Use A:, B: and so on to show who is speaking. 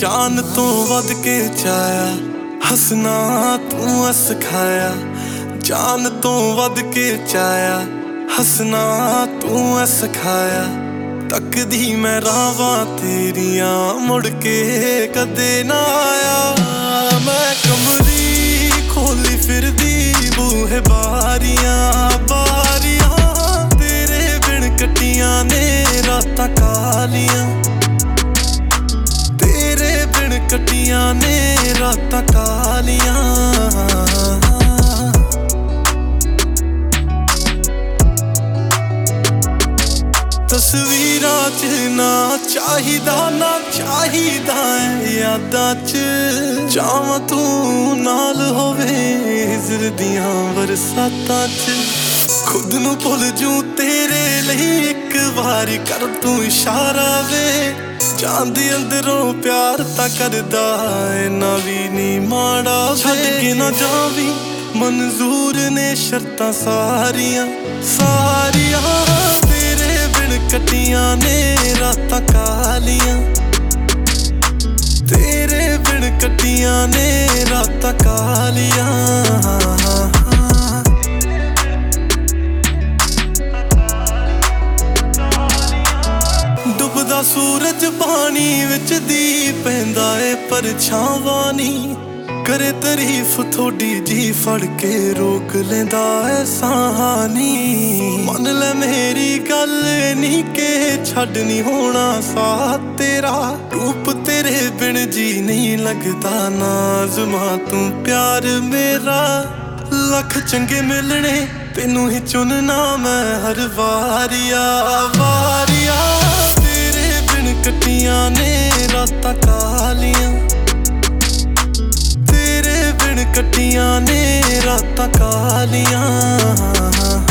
A: जान तो वध के चाया हसना तू सिखाया जान तो वध के चाया हसना तू सिखाया तकदी मैं रावां तेरियां मुड़ के कदे ना आया मैं कमरी खोली फिरदी बूहे बारियां बारियां तेरे बिन कट्टियां ने रातां कालियां तेरे बिन कट्टियां ने रातां कालियां तस्वीरां च ना चाहिदा है यादां च जावां तू नाल होवे हिजर दियां बरसातां च खुद नू भुल जूं तेरे लिए एक वारी कर तू इशारा वे चांदी अंदरों प्यार तां करदा इन्ना वी नी माड़ा छड्ड के ना जावी मंजूर ने शर्तां सारियां सारियां कट्टियां ने रातां कालियां तेरे बिन कट्टियां ने रातां कालियां डुबदा सूरज पानी विच दी पैंदा ए परछावां नी करे तारीफ थोड़ी जी फड़ के रोक लेंदा है साहानी मन ले मेरी गल नी के छड़ नी होना साथ तेरा रूप तेरे बिन जी नहीं लगता नाज़मा तू प्यार मेरा लख चंगे मिलने तेनू ही चुनना मैं हर वारिया वारिया तेरे बिन कट्टियां ने रातां कालियां कट्टियां ने रातां कालियां